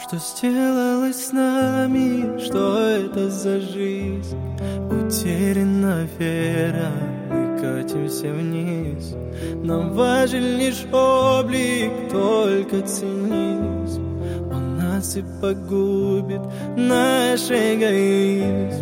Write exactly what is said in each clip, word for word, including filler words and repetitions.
Что сделалось с нами, что это за жизнь? Утеряна вера, мы катимся вниз. Нам важен лишь облик, только цинизм. Он нас и погубит, наш эгоизм.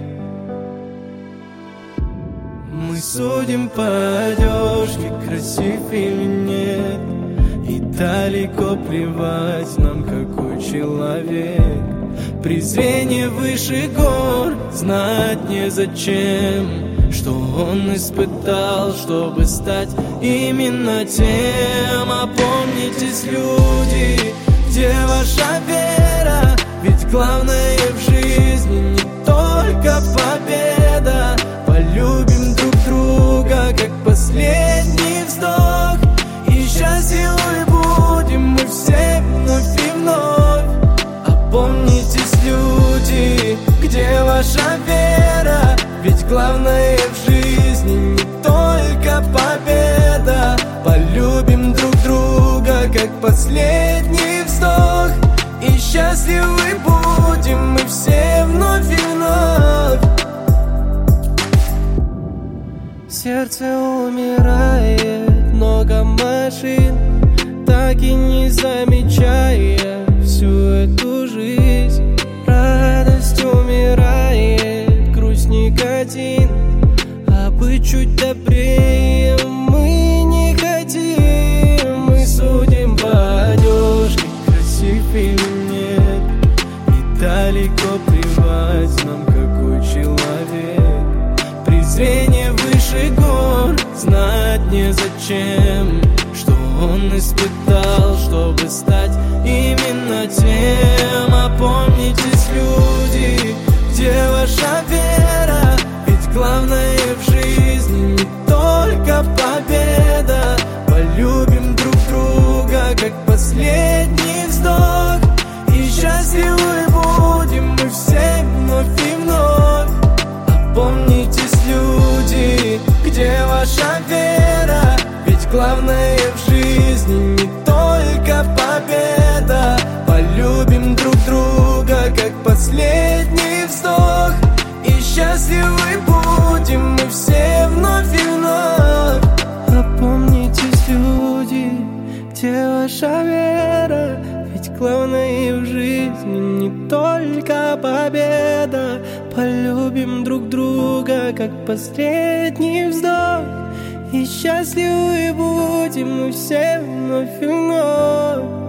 Мы судим по одежке, красив или нет, и далеко плевать нам, какой человек. Презрение выше гор, знать незачем, что он испытал, чтобы стать именно тем. Опомнитесь, люди, где ваша вера? Ведь главное в жизни не только победа. Полюбим друг друга, как последний вздох, и счастливы будем мы все вновь и вновь. Опомнитесь, люди, где ваша вера? Ведь главное в жизни не только победа. Полюбим друг друга, как последний вздох, и счастливы будем мы все вновь и вновь. Сердце умирает, много машин, так и не замечая всю эту жизнь. Радость умирает, грусть никотин, а быть чуть добрее мы не хотим. Мы судим по одежке, красив или нет, и далеко плевать нам, какой человек. Презрение выше гор, знать незачем, что он испытал, чтобы стать именно тем. Опомнитесь, люди, где ваша вера? Ведь главное в жизни не только победа. Полюбим друг друга, как последний вздох, и счастливы будем мы все вновь и вновь. Опомнитесь, люди, где ваша вера? Ведь главное в жизни не только победа. Полюбим друг друга, как последний вздох, и счастливы будем мы все вновь и вновь. Опомнитесь, люди, где ваша вера? Ведь главное в жизни не только победа. Полюбим друг друга, как последний вздох, и счастливы будем мы все вновь и вновь.